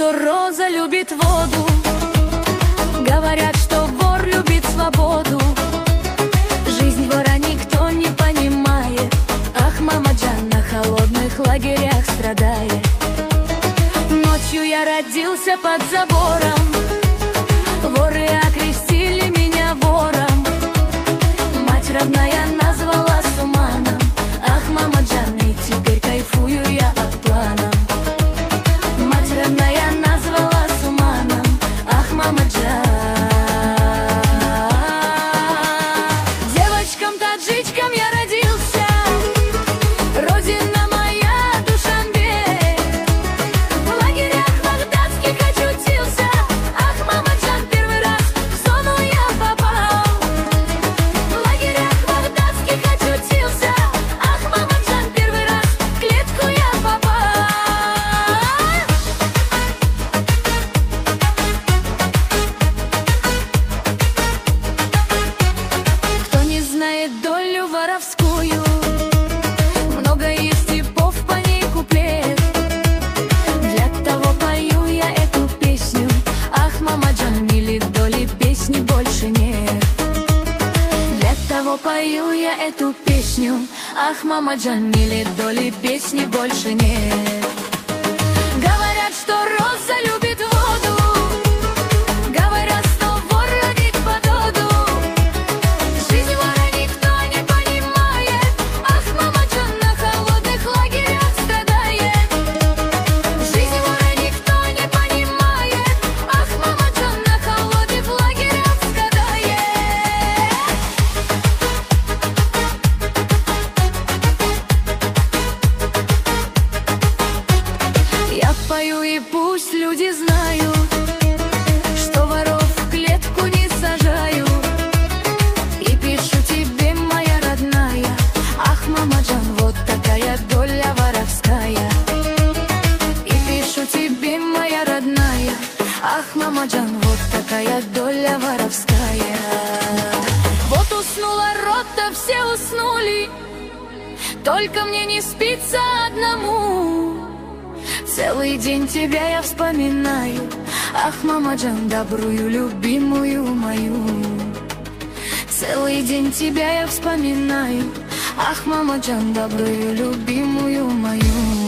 что роза любит воду, говорят, что вор любит свободу. Жизнь вора никто не понимает. Ах, Мамаджан на холодных лагерях страдает. Ночью я родился под забором, воры окрестили меня вором. Мать родная назвала Суманом. Ах, Мамаджан, и теперь кайфую я от плана. Мать родная назвала Суманом. Ах, Мамаджан. Девочкам-таджичкам я родился, родина моя Душанбе. В лагерях багдадских очутился. Ах, Мамаджан, первый раз в зону я попал. В лагерях багдадских очутился. Ах, Мамаджан, первый раз в клетку я попал. Кто не знает долю воровскую, много есть типов, по ней куплет. Для того пою я эту песню. Ах, Мамаджан, мили доли песни больше нет. Для того пою я эту песню. Ах, Мамаджан, мили доли песни больше нет. Говорят, что роза любит воду, говорят, что вор родит пододу. Жизнь вора никто не понимает. Ах, Мамаджан на холодных лагерях страдает. Жизнь вора никто не понимает. Ах, Мамаджан на холодных лагерях страдает. Я пою, и пусть люди знают, что воров в клетку не сажаю. И пишу тебе, моя родная. Ах, Мамаджан, вот такая доля воровская. И пишу тебе, моя родная. Ах, Мамаджан, вот такая доля воровская. Вот уснула рота, все уснули, только мне не спится одному. Целый день тебя я вспоминаю. Ах, Мамаджан, добрую, любимую мою. Целый день тебя я вспоминаю. Ах, Мамаджан, добрую, любимую мою.